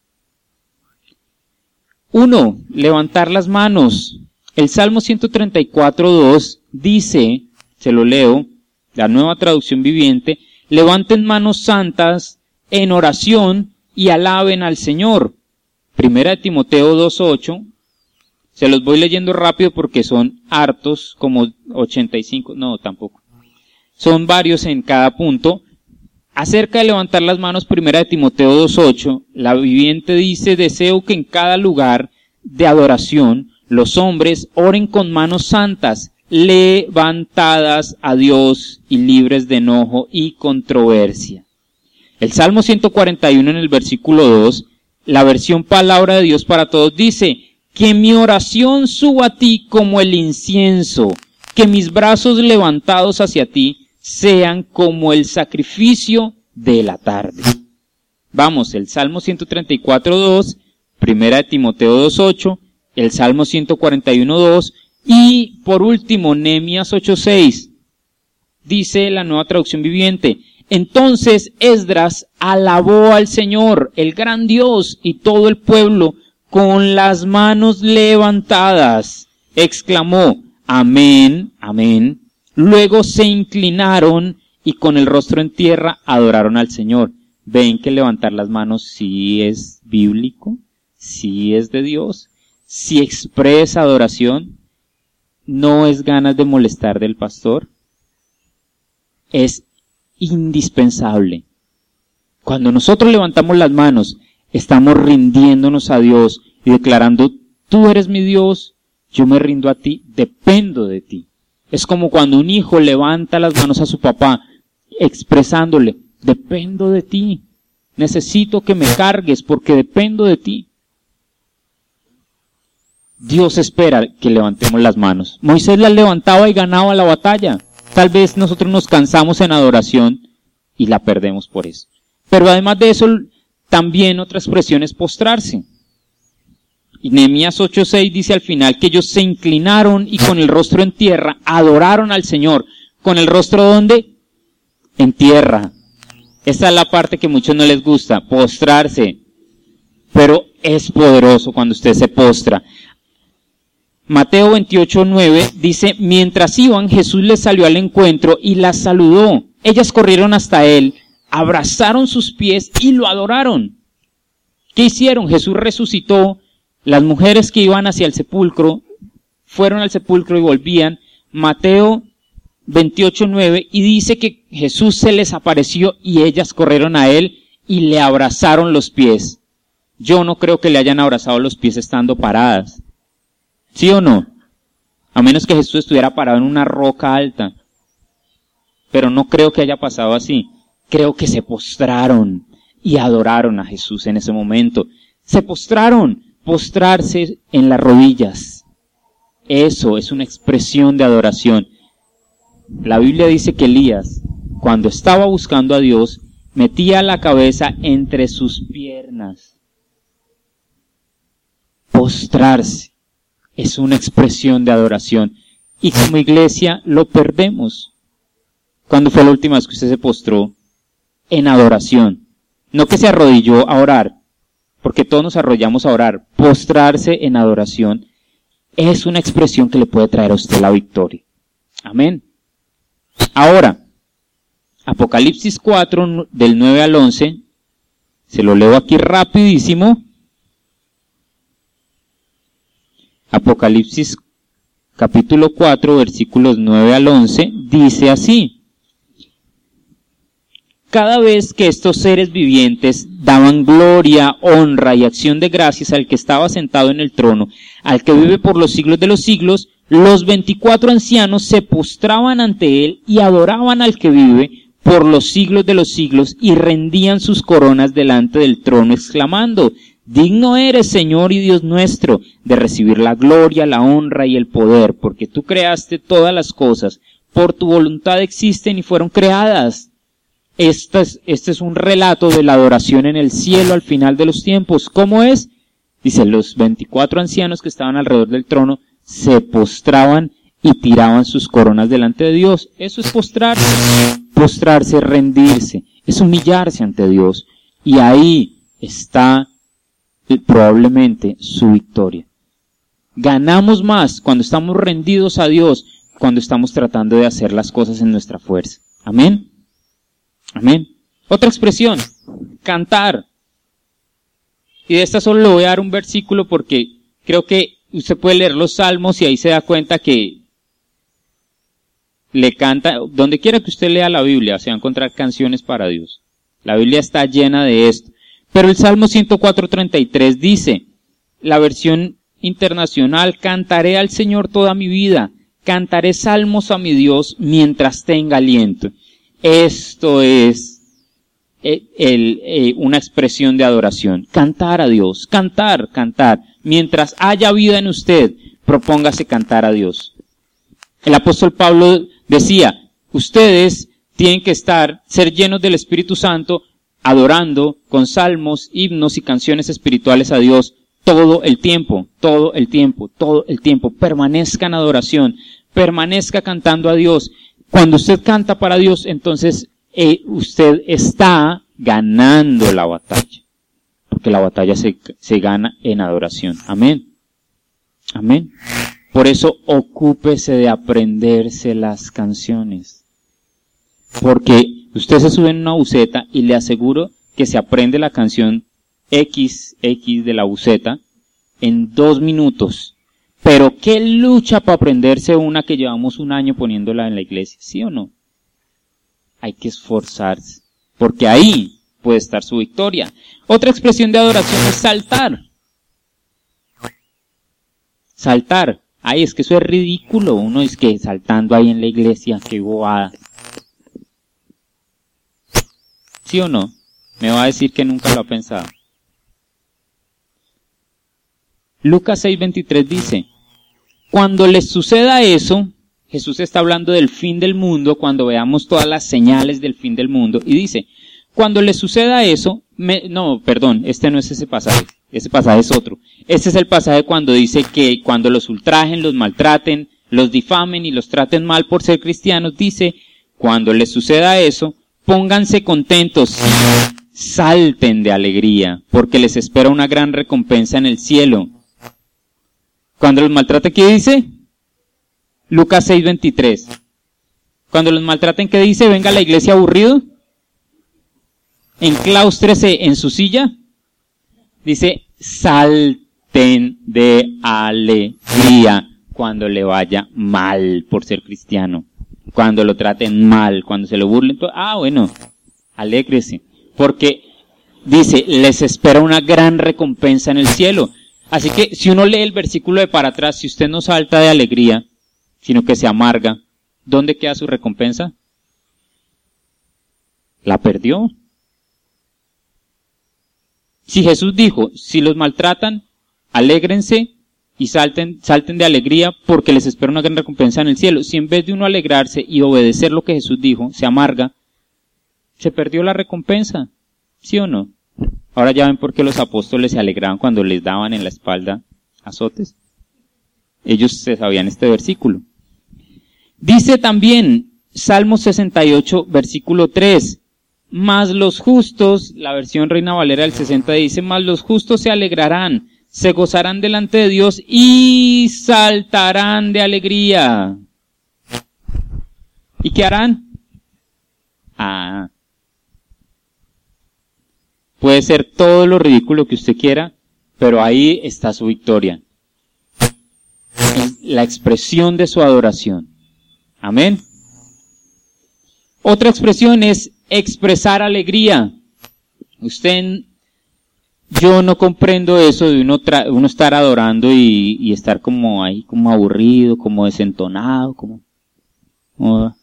1. Levantar las manos. El Salmo 134:2 dice, se lo leo, la Nueva Traducción Viviente: levanten manos santas en oración y alaben al Señor. 1 Timoteo 2:8, se los voy leyendo rápido porque son hartos, como 85, no, tampoco. Son varios en cada punto. Acerca de levantar las manos, 1 Timoteo 2:8, la Viviente dice: deseo que en cada lugar de adoración los hombres oren con manos santas, levantadas a Dios y libres de enojo y controversia. El Salmo 141 en el versículo 2, la versión Palabra de Dios para Todos dice: que mi oración suba a ti como el incienso, que mis brazos levantados hacia ti sean como el sacrificio de la tarde. Vamos, el Salmo 134:2, 1 Timoteo 2:8, el Salmo 141:2 y por último Nehemías 8:6. Dice la Nueva Traducción Viviente: entonces Esdras alabó al Señor, el gran Dios, y todo el pueblo con las manos levantadas exclamó: amén, amén. Luego se inclinaron y con el rostro en tierra adoraron al Señor. ¿Ven que levantar las manos sí es bíblico? ¿Sí es de Dios? ¿Sí expresa adoración? ¿No es ganas de molestar del pastor? Es indispensable. Cuando nosotros levantamos las manos, estamos rindiéndonos a Dios y declarando: tú eres mi Dios, yo me rindo a ti, dependo de ti. Es como cuando un hijo levanta las manos a su papá, expresándole: dependo de ti, necesito que me cargues porque dependo de ti. Dios espera que levantemos las manos. Moisés las levantaba y ganaba la batalla. Tal vez nosotros nos cansamos en adoración y la perdemos por eso. Pero además de eso, también otra expresión es postrarse. Y Nehemías 8:6 dice al final que ellos se inclinaron y con el rostro en tierra adoraron al Señor. ¿Con el rostro dónde? En tierra. Esta es la parte que a muchos no les gusta, postrarse. Pero es poderoso cuando usted se postra. Mateo 28:9 dice: mientras iban, Jesús les salió al encuentro y las saludó. Ellas corrieron hasta él, abrazaron sus pies y lo adoraron. ¿Qué hicieron? Jesús resucitó. Las mujeres que iban hacia el sepulcro, fueron al sepulcro y volvían. Mateo 28:9, y dice que Jesús se les apareció y ellas corrieron a él y le abrazaron los pies. Yo no creo que le hayan abrazado los pies estando paradas. ¿Sí o no? A menos que Jesús estuviera parado en una roca alta. Pero no creo que haya pasado así. Creo que se postraron y adoraron a Jesús en ese momento. Se postraron. Postrarse en las rodillas. Eso es una expresión de adoración. La Biblia dice que Elías, cuando estaba buscando a Dios, metía la cabeza entre sus piernas. Postrarse es una expresión de adoración. Y como iglesia lo perdemos. ¿Cuándo fue la última vez que usted se postró en adoración? No que se arrodilló a orar, porque todos nos arrodillamos a orar. Postrarse en adoración es una expresión que le puede traer a usted la victoria. Amén. Ahora, Apocalipsis 4, del 9 al 11, se lo leo aquí rapidísimo. Apocalipsis capítulo 4, versículos 9 al 11, dice así: cada vez que estos seres vivientes daban gloria, honra y acción de gracias al que estaba sentado en el trono, al que vive por los siglos de los siglos, los 24 ancianos se postraban ante él y adoraban al que vive por los siglos de los siglos y rendían sus coronas delante del trono, exclamando: digno eres, Señor y Dios nuestro, de recibir la gloria, la honra y el poder, porque tú creaste todas las cosas, por tu voluntad existen y fueron creadas. Este es un relato de la adoración en el cielo al final de los tiempos. ¿Cómo es? Dice, los 24 ancianos que estaban alrededor del trono se postraban y tiraban sus coronas delante de Dios. Eso es postrarse. Postrarse, rendirse, es humillarse ante Dios. Y ahí está probablemente su victoria. Ganamos más cuando estamos rendidos a Dios, cuando estamos tratando de hacer las cosas en nuestra fuerza. Amén. Amén. Otra expresión, cantar. Y de esta solo le voy a dar un versículo porque creo que usted puede leer los salmos y ahí se da cuenta que le canta, donde quiera que usted lea la Biblia, se va a encontrar canciones para Dios. La Biblia está llena de esto. Pero el Salmo 104:33 dice, la versión internacional: cantaré al Señor toda mi vida, cantaré salmos a mi Dios mientras tenga aliento. Esto es una expresión de adoración. Cantar a Dios, cantar. Mientras haya vida en usted, propóngase cantar a Dios. El apóstol Pablo decía, ustedes tienen que ser llenos del Espíritu Santo, adorando con salmos, himnos y canciones espirituales a Dios todo el tiempo. Permanezca en adoración, permanezca cantando a Dios. Cuando usted canta para Dios, entonces usted está ganando la batalla. Porque la batalla se gana en adoración. Amén. Amén. Por eso ocúpese de aprenderse las canciones. Porque usted se sube en una buseta y le aseguro que se aprende la canción X de la buseta en 2 minutos. Pero qué lucha para aprenderse una que llevamos un año poniéndola en la iglesia, ¿sí o no? Hay que esforzarse, porque ahí puede estar su victoria. Otra expresión de adoración es saltar. Saltar. Ay, es que eso es ridículo. Uno es que saltando ahí en la iglesia, qué bobada. ¿Sí o no? Me va a decir que nunca lo ha pensado. Lucas 6:23 dice, cuando les suceda eso, Jesús está hablando del fin del mundo, cuando veamos todas las señales del fin del mundo, y dice, cuando les suceda eso, este no es ese pasaje es otro. Este es el pasaje cuando dice que cuando los ultrajen, los maltraten, los difamen y los traten mal por ser cristianos, dice, cuando les suceda eso, pónganse contentos, salten de alegría, porque les espera una gran recompensa en el cielo. Cuando los maltraten, ¿qué dice? Lucas 6:23. Cuando los maltraten, ¿qué dice? Venga a la iglesia aburrido, encláustrese en su silla. Dice, salten de alegría cuando le vaya mal por ser cristiano. Cuando lo traten mal, cuando se lo burlen. Bueno, alégrese. Porque dice, les espera una gran recompensa en el cielo. Así que si uno lee el versículo de para atrás, si usted no salta de alegría, sino que se amarga, ¿dónde queda su recompensa? ¿La perdió? Si Jesús dijo, si los maltratan, alégrense y salten de alegría porque les espera una gran recompensa en el cielo. Si en vez de uno alegrarse y obedecer lo que Jesús dijo, se amarga, Se perdió la recompensa, ¿sí o no? Ahora ya ven por qué los apóstoles se alegraban cuando les daban en la espalda azotes. Ellos se sabían este versículo. Dice también, Salmo 68, versículo 3, mas los justos, la versión Reina Valera del 60 dice, mas los justos se alegrarán, se gozarán delante de Dios y saltarán de alegría. ¿Y qué harán? Puede ser todo lo ridículo que usted quiera, pero ahí está su victoria. La expresión de su adoración. Amén. Otra expresión es expresar alegría. Yo no comprendo eso de uno estar adorando y estar como ahí, como aburrido, como desentonado, o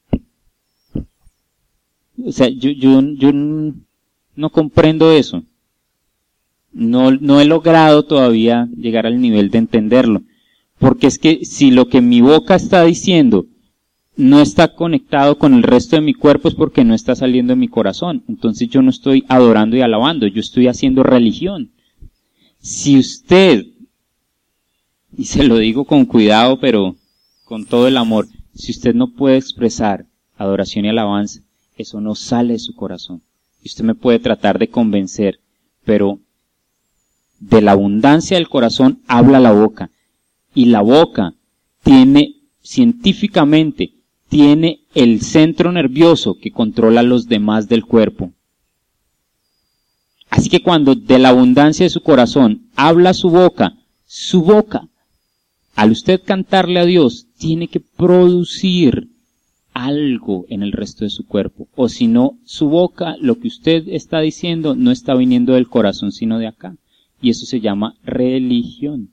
sea, yo no comprendo eso. No he logrado todavía llegar al nivel de entenderlo. Porque es que si lo que mi boca está diciendo no está conectado con el resto de mi cuerpo es porque no está saliendo de mi corazón. Entonces yo no estoy adorando y alabando, yo estoy haciendo religión. Si usted, y se lo digo con cuidado pero con todo el amor, si usted no puede expresar adoración y alabanza, eso no sale de su corazón. Y usted me puede tratar de convencer, pero de la abundancia del corazón habla la boca. Y la boca científicamente, tiene el centro nervioso que controla los demás del cuerpo. Así que cuando de la abundancia de su corazón habla su boca, al usted cantarle a Dios, tiene que producir algo en el resto de su cuerpo. O si no, su boca, lo que usted está diciendo, no está viniendo del corazón, sino de acá. Y eso se llama religión.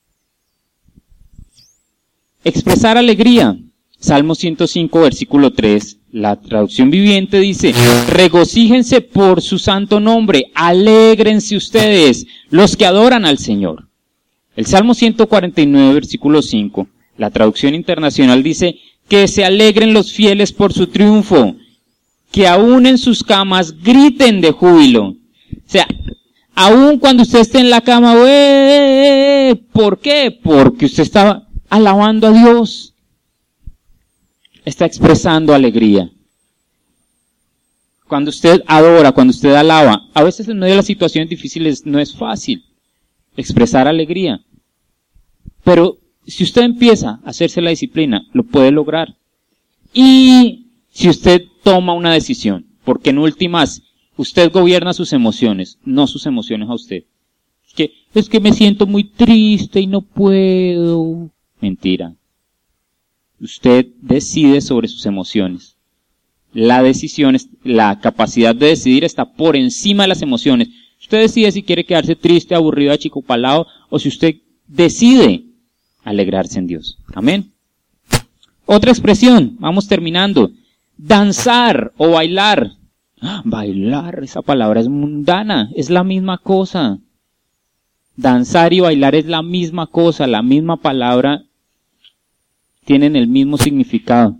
Expresar alegría. Salmo 105, versículo 3. La traducción viviente dice, regocíjense por su santo nombre, alégrense ustedes, los que adoran al Señor. El Salmo 149, versículo 5. La traducción internacional dice, que se alegren los fieles por su triunfo, que aún en sus camas griten de júbilo. O sea, aún cuando usted esté en la cama, ¿por qué? Porque usted estaba alabando a Dios. Está expresando alegría. Cuando usted adora, cuando usted alaba, a veces en medio de las situaciones difíciles no es fácil expresar alegría. Pero si usted empieza a hacerse la disciplina, lo puede lograr. Y si usted toma una decisión, porque en últimas, usted gobierna sus emociones, no sus emociones a usted. Es que me siento muy triste y no puedo. Mentira. Usted decide sobre sus emociones. La decisión, la capacidad de decidir está por encima de las emociones. Usted decide si quiere quedarse triste, aburrido, achicopalado, o si usted decide alegrarse en Dios. Amén. Otra expresión, vamos terminando. Danzar o bailar. Bailar, esa palabra es mundana, es la misma cosa. Danzar y bailar es la misma cosa, la misma palabra, tienen el mismo significado.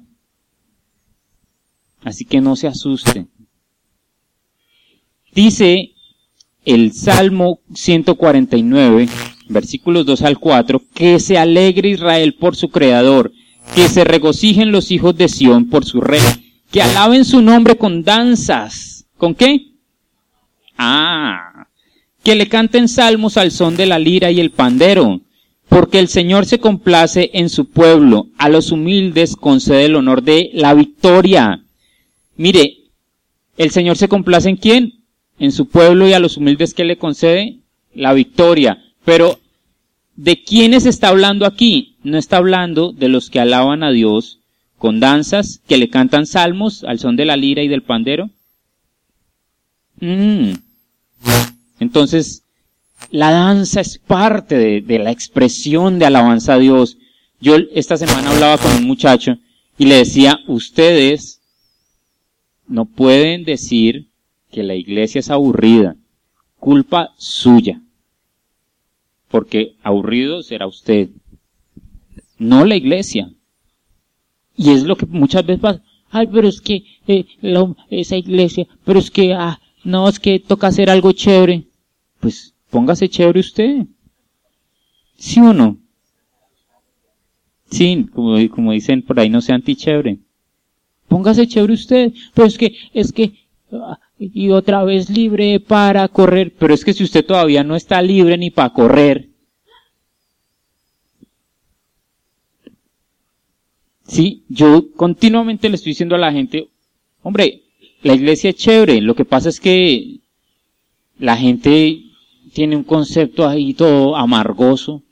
Así que no se asuste. Dice el Salmo 149, versículos 2 al 4, que se alegre Israel por su Creador, que se regocijen los hijos de Sión por su Rey, que alaben su nombre con danzas. ¿Con qué? Que le canten salmos al son de la lira y el pandero, porque el Señor se complace en su pueblo, a los humildes concede el honor de la victoria. Mire, ¿el Señor se complace en quién? En su pueblo, y a los humildes ¿qué le concede? La victoria. Pero, ¿de quiénes está hablando aquí? No está hablando de los que alaban a Dios con danzas, que le cantan salmos al son de la lira y del pandero. Entonces, la danza es parte de la expresión de alabanza a Dios. Yo esta semana hablaba con un muchacho y le decía, ustedes no pueden decir que la iglesia es aburrida, culpa suya, porque aburrido será usted, no la iglesia. Y es lo que muchas veces pasa, ay, pero es que esa iglesia, pero es que, no, es que toca hacer algo chévere. Pues póngase chévere usted. ¿Sí o no? Sí, como dicen por ahí, no sea antichévere. Póngase chévere usted. Pero es que, y otra vez libre para correr. Pero es que si usted todavía no está libre ni para correr. Sí, yo continuamente le estoy diciendo a la gente, hombre, la iglesia es chévere, lo que pasa es que la gente tiene un concepto ahí todo amargoso.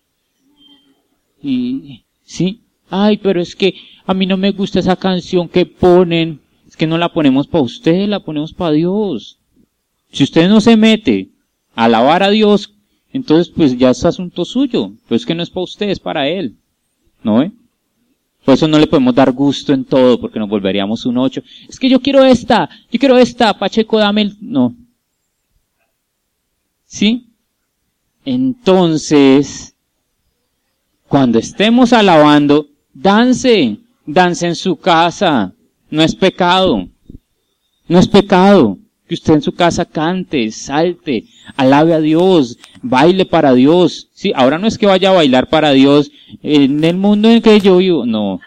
Y, sí, ay, pero es que a mí no me gusta esa canción que ponen, es que no la ponemos para usted, la ponemos para Dios. Si usted no se mete a alabar a Dios, entonces pues ya es asunto suyo, pero es que no es para usted, es para Él, ¿no? Por eso no le podemos dar gusto en todo, porque nos volveríamos un 8. Es que yo quiero esta, Pacheco, dame el... No. ¿Sí? Entonces, cuando estemos alabando, dance en su casa. No es pecado. No es pecado que usted en su casa cante, salte, alabe a Dios, baile para Dios. Sí, ahora no es que vaya a bailar para Dios en el mundo en que yo vivo, no.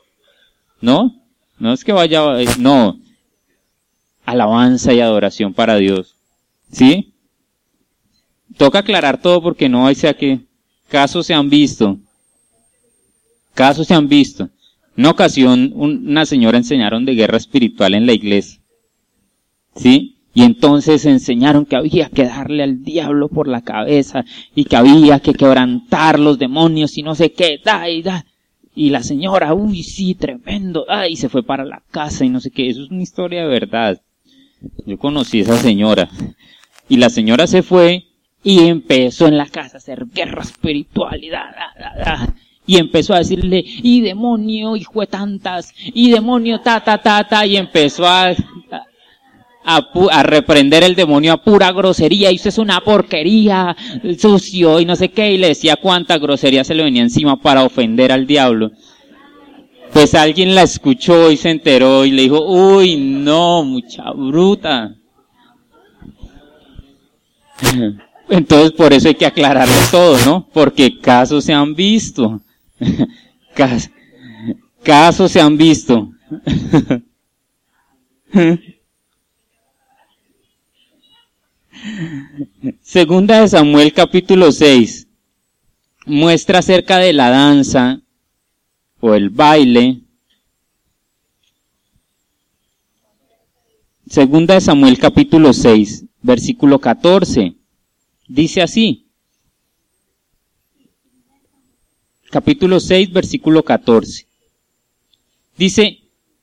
No es que vaya a, no. Alabanza y adoración para Dios. ¿Sí? Toca aclarar todo porque no hay sea que casos se han visto. Una ocasión, una señora enseñaron de guerra espiritual en la iglesia. ¿Sí? Y entonces enseñaron que había que darle al diablo por la cabeza y que había que quebrantar los demonios y no sé qué, Y la señora, uy, sí, tremendo, y se fue para la casa y no sé qué. Eso es una historia de verdad. Yo conocí a esa señora. Y la señora se fue y empezó en la casa a hacer guerra espiritual y empezó a decirle, y demonio, hijo de tantas, y demonio, y empezó a reprender el demonio a pura grosería, y usted es una porquería, sucio, y no sé qué, y le decía cuánta grosería se le venía encima para ofender al diablo. Pues alguien la escuchó y se enteró y le dijo, uy, no, mucha bruta. Entonces por eso hay que aclararlo todo, ¿no? Porque casos se han visto. Casos se han visto. Segunda de Samuel capítulo 6 muestra acerca de la danza o el baile. Segunda de Samuel capítulo 6 versículo 14 dice así. Capítulo 6 versículo 14 dice: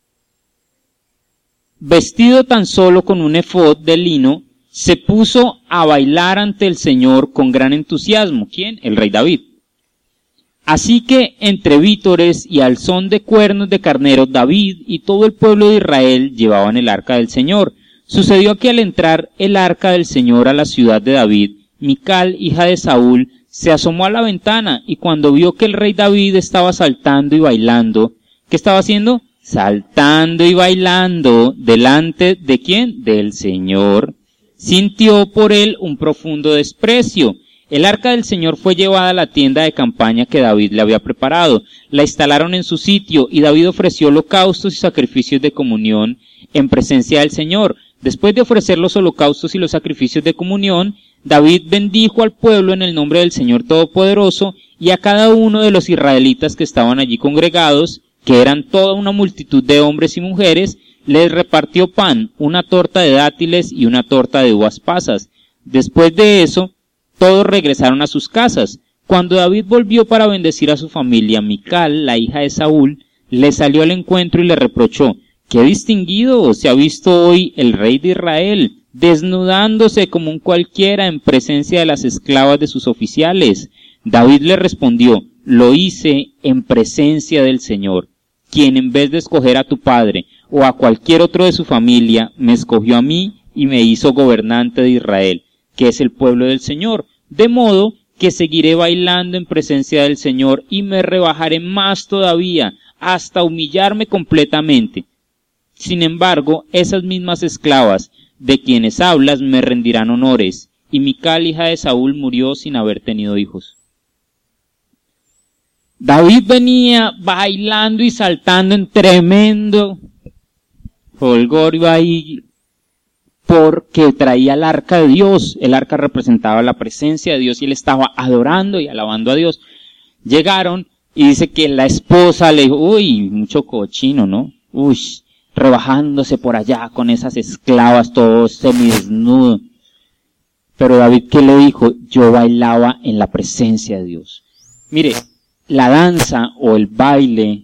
vestido tan solo con un efod de lino, se puso a bailar ante el Señor con gran entusiasmo. ¿Quién? El rey David. Así que entre vítores y al son de cuernos de carnero, David y todo el pueblo de Israel llevaban el arca del Señor. Sucedió que al entrar el arca del Señor a la ciudad de David, Mical, hija de Saúl, se asomó a la ventana y cuando vio que el rey David estaba saltando y bailando, ¿qué estaba haciendo? Saltando y bailando delante de ¿quién? Del Señor. Sintió por él un profundo desprecio. El arca del Señor fue llevada a la tienda de campaña que David le había preparado. La instalaron en su sitio y David ofreció holocaustos y sacrificios de comunión en presencia del Señor. Después de ofrecer los holocaustos y los sacrificios de comunión, David bendijo al pueblo en el nombre del Señor Todopoderoso y a cada uno de los israelitas que estaban allí congregados, que eran toda una multitud de hombres y mujeres, les repartió pan, una torta de dátiles y una torta de uvas pasas. Después de eso, todos regresaron a sus casas. Cuando David volvió para bendecir a su familia, Mical, la hija de Saúl, le salió al encuentro y le reprochó: «¡Qué distinguido se ha visto hoy el rey de Israel, desnudándose como un cualquiera en presencia de las esclavas de sus oficiales!». David le respondió: «Lo hice en presencia del Señor, quien en vez de escoger a tu padre o a cualquier otro de su familia, me escogió a mí y me hizo gobernante de Israel, que es el pueblo del Señor. De modo que seguiré bailando en presencia del Señor y me rebajaré más todavía hasta humillarme completamente. Sin embargo, esas mismas esclavas de quienes hablas me rendirán honores, y Mical, hija de Saúl, murió sin haber tenido hijos. David venía bailando y saltando en tremendo jolgorio ahí, porque traía el arca de Dios. El arca representaba la presencia de Dios y él estaba adorando y alabando a Dios. Llegaron y dice que la esposa le dijo, uy, mucho cochino, ¿no? Uy, rebajándose por allá con esas esclavas, todos semidesnudos. Pero David, ¿qué le dijo? Yo bailaba en la presencia de Dios. Mire, la danza o el baile,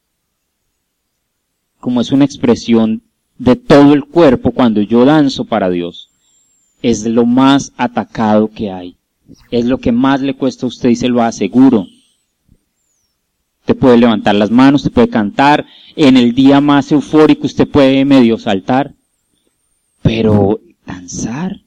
como es una expresión de todo el cuerpo, cuando yo danzo para Dios, es lo más atacado que hay. Es lo que más le cuesta a usted y se lo aseguro. Usted puede levantar las manos, usted puede cantar, en el día más eufórico usted puede medio saltar, pero danzar,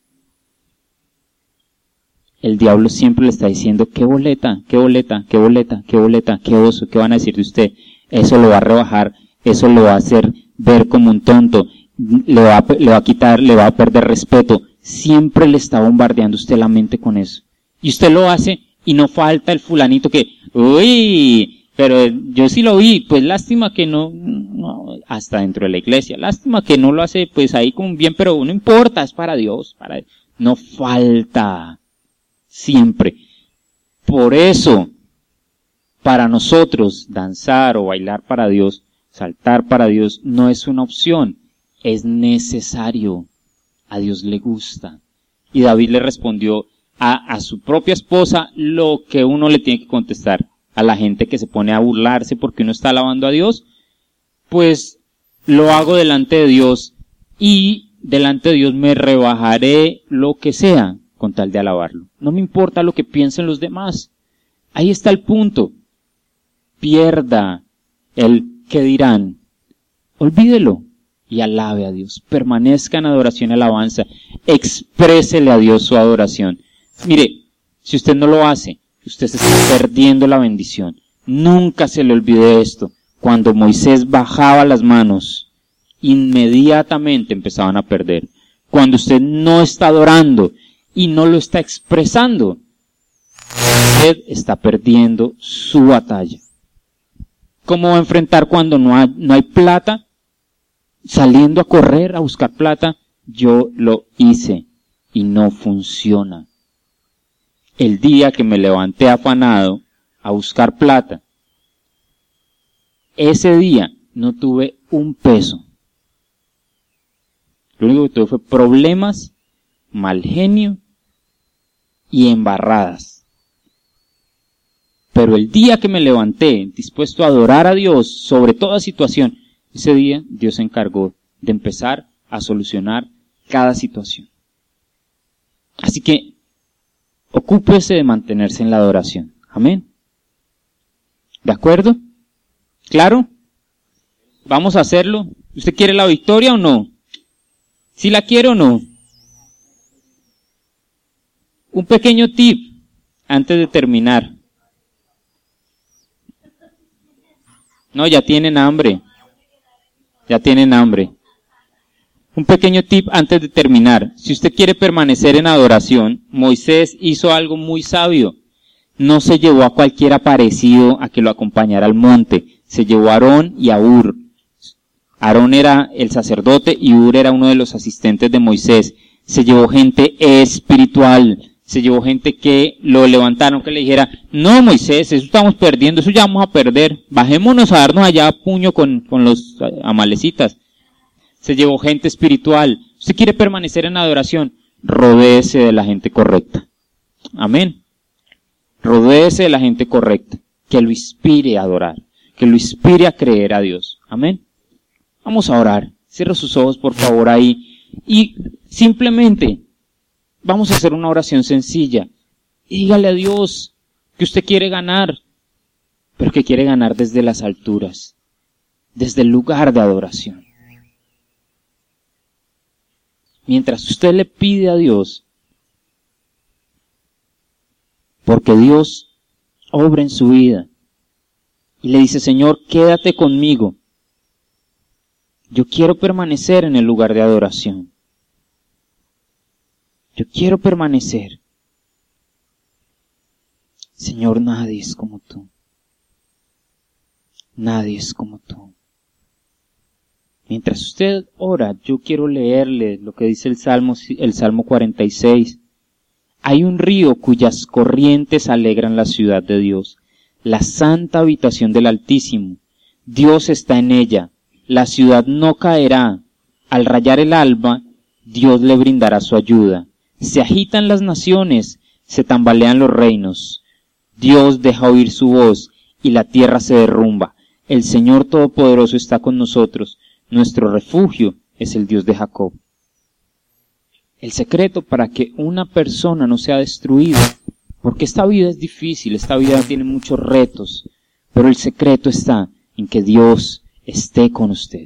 el diablo siempre le está diciendo, qué boleta, qué boleta, qué boleta, qué boleta, qué oso, qué van a decir de usted. Eso lo va a rebajar, eso lo va a hacer ver como un tonto, le va a quitar, le va a perder respeto. Siempre le está bombardeando usted la mente con eso. Y usted lo hace y no falta el fulanito que, uy, pero yo sí lo vi, pues lástima que no, hasta dentro de la iglesia, lástima que no lo hace pues ahí con bien, pero no importa, es para Dios, no falta. Siempre. Por eso, para nosotros, danzar o bailar para Dios, saltar para Dios, no es una opción, es necesario. A Dios le gusta. Y David le respondió a su propia esposa lo que uno le tiene que contestar a la gente que se pone a burlarse porque uno está alabando a Dios, pues lo hago delante de Dios y delante de Dios me rebajaré lo que sea con tal de alabarlo. No me importa lo que piensen los demás. Ahí está el punto. Pierda el qué dirán. Olvídelo y alabe a Dios. Permanezca en adoración y alabanza. Exprésele a Dios su adoración. Mire, si usted no lo hace, usted se está perdiendo la bendición. Nunca se le olvide esto. Cuando Moisés bajaba las manos, inmediatamente empezaban a perder. Cuando usted no está adorando y no lo está expresando, usted está perdiendo su batalla. ¿Cómo va a enfrentar cuando no hay plata? Saliendo a correr a buscar plata, yo lo hice y no funciona. El día que me levanté afanado a buscar plata, ese día no tuve un peso. Lo único que tuve fue problemas, mal genio y embarradas. Pero el día que me levanté dispuesto a adorar a Dios sobre toda situación, ese día Dios se encargó de empezar a solucionar cada situación. Así que ocúpese de mantenerse en la adoración. Amén. ¿De acuerdo? ¿Claro? ¿Vamos a hacerlo? ¿Usted quiere la victoria o no? ¿Sí la quiere o no? Un pequeño tip antes de terminar. No, ya tienen hambre. Ya tienen hambre. Un pequeño tip antes de terminar. Si usted quiere permanecer en adoración, Moisés hizo algo muy sabio. No se llevó a cualquier aparecido a que lo acompañara al monte. Se llevó a Aarón y a Hur. Aarón era el sacerdote y Hur era uno de los asistentes de Moisés. Se llevó gente espiritual. Se llevó gente que lo levantaron, que le dijera, no Moisés, eso estamos perdiendo, eso ya vamos a perder. Bajémonos a darnos allá a puño con los amalecitas. Se llevó gente espiritual. Usted quiere permanecer en adoración, rodéese de la gente correcta. Amén. Rodéese de la gente correcta, que lo inspire a adorar, que lo inspire a creer a Dios. Amén. Vamos a orar. Cierra sus ojos, por favor, ahí. Y simplemente vamos a hacer una oración sencilla. Dígale a Dios que usted quiere ganar, pero que quiere ganar desde las alturas, desde el lugar de adoración. Mientras usted le pide a Dios, porque Dios obra en su vida, y le dice, Señor, quédate conmigo, Yo quiero permanecer en el lugar de adoración. Yo quiero permanecer. Señor, nadie es como tú. Nadie es como tú. Mientras usted ora, yo quiero leerle lo que dice el Salmo 46. Hay un río cuyas corrientes alegran la ciudad de Dios, la santa habitación del Altísimo. Dios está en ella, la ciudad no caerá. Al rayar el alba, Dios le brindará su ayuda. Se agitan las naciones, se tambalean los reinos. Dios deja oír su voz y la tierra se derrumba. El Señor Todopoderoso está con nosotros. Nuestro refugio es el Dios de Jacob. El secreto para que una persona no sea destruida, porque esta vida es difícil, esta vida tiene muchos retos, pero el secreto está en que Dios esté con usted.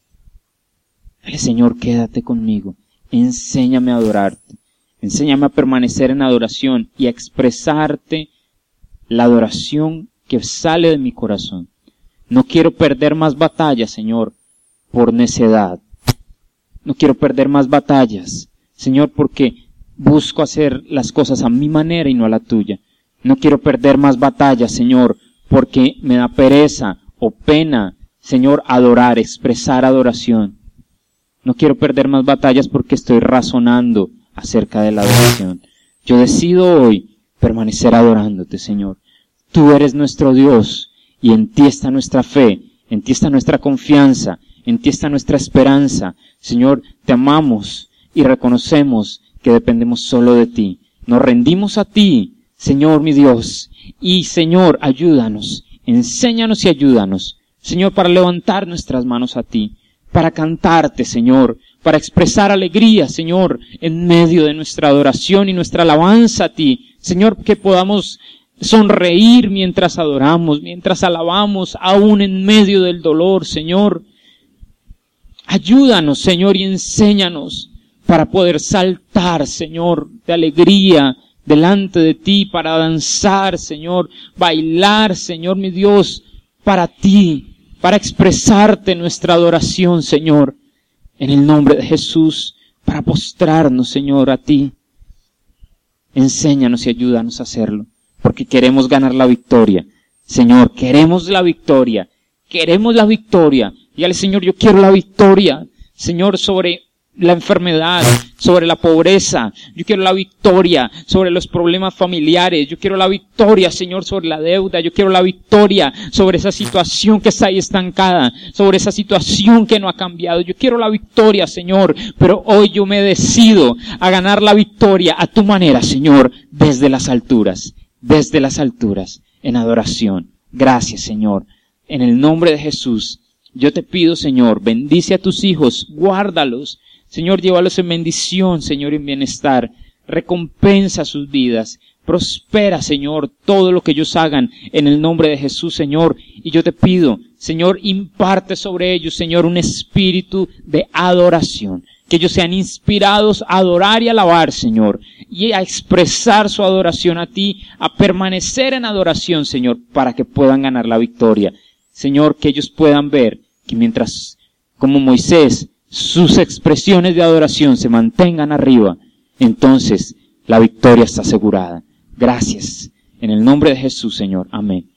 Dile, Señor, quédate conmigo, enséñame a adorarte, enséñame a permanecer en adoración y a expresarte la adoración que sale de mi corazón. No quiero perder más batallas, Señor, por necedad. No quiero perder más batallas, Señor, porque busco hacer las cosas a mi manera y no a la tuya. No quiero perder más batallas, Señor, porque me da pereza o pena, Señor, adorar, expresar adoración. No quiero perder más batallas porque estoy razonando acerca de la adoración. Yo decido hoy permanecer adorándote, Señor. Tú eres nuestro Dios y en ti está nuestra fe, en ti está nuestra confianza, en ti está nuestra esperanza. Señor, te amamos y reconocemos que dependemos solo de ti. Nos rendimos a ti, Señor mi Dios. Y Señor, ayúdanos, enséñanos y ayúdanos, Señor, para levantar nuestras manos a ti, para cantarte, Señor, para expresar alegría, Señor, en medio de nuestra adoración y nuestra alabanza a ti. Señor, que podamos sonreír mientras adoramos, mientras alabamos, aún en medio del dolor, Señor. Ayúdanos, Señor, y enséñanos para poder saltar, Señor, de alegría delante de ti, para danzar, Señor, bailar, Señor, mi Dios, para ti, para expresarte nuestra adoración, Señor, en el nombre de Jesús, para postrarnos, Señor, a ti. Enséñanos y ayúdanos a hacerlo, porque queremos ganar la victoria. Señor, queremos la victoria. Dígale, Señor, yo quiero la victoria, Señor, sobre la enfermedad, sobre la pobreza. Yo quiero la victoria sobre los problemas familiares. Yo quiero la victoria, Señor, sobre la deuda. Yo quiero la victoria sobre esa situación que está ahí estancada, sobre esa situación que no ha cambiado. Yo quiero la victoria, Señor, pero hoy yo me decido a ganar la victoria a tu manera, Señor, desde las alturas, en adoración. Gracias, Señor. En el nombre de Jesús, yo te pido, Señor, bendice a tus hijos, guárdalos. Señor, llévalos en bendición, Señor, en bienestar. Recompensa sus vidas. Prospera, Señor, todo lo que ellos hagan en el nombre de Jesús, Señor. Y yo te pido, Señor, imparte sobre ellos, Señor, un espíritu de adoración. Que ellos sean inspirados a adorar y alabar, Señor. Y a expresar su adoración a ti, a permanecer en adoración, Señor, para que puedan ganar la victoria. Señor, que ellos puedan ver que mientras, como Moisés, sus expresiones de adoración se mantengan arriba, entonces la victoria está asegurada. Gracias. En el nombre de Jesús, Señor. Amén.